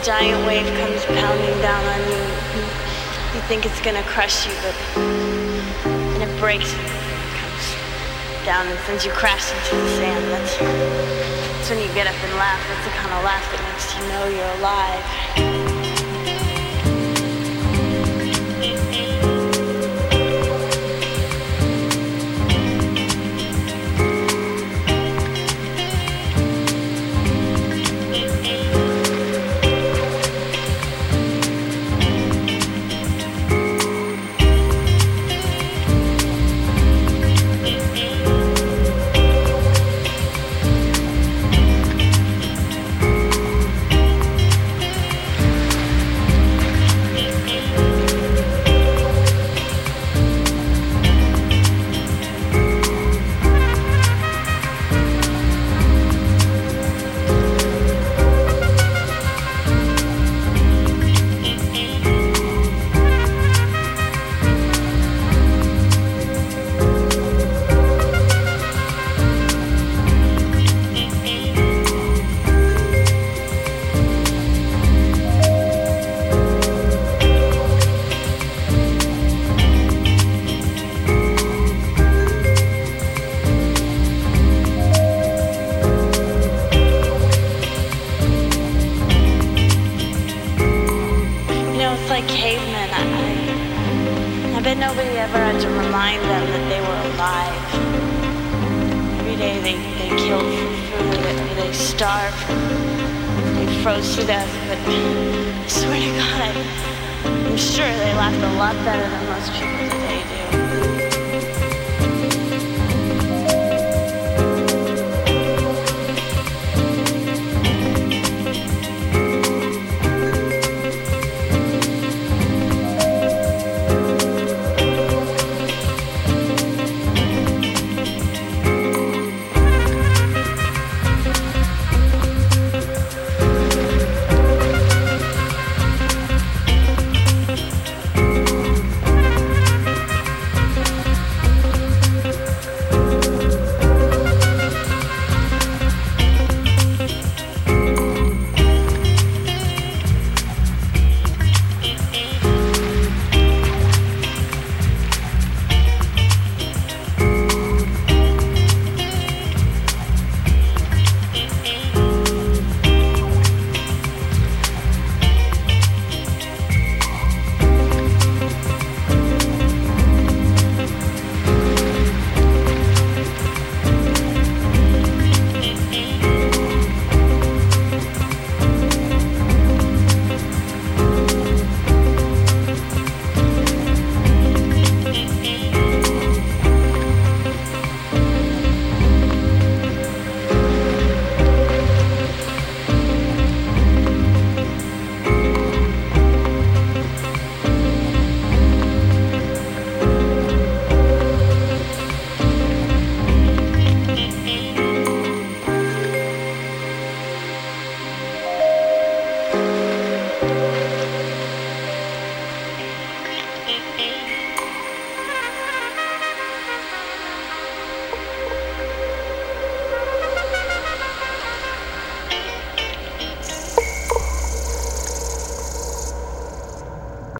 giant wave comes pounding down on you. You think it's gonna crush you, but then it breaks and comes down and sends you crashing to the sand. That's when you get up and laugh. That's the kind of laugh that makes you know you're alive. Like cavemen, I bet nobody ever had to remind them that they were alive. Every day they killed for food, or they starved, they froze to death, but I swear to God, I'm sure they laughed a lot better than most people today do.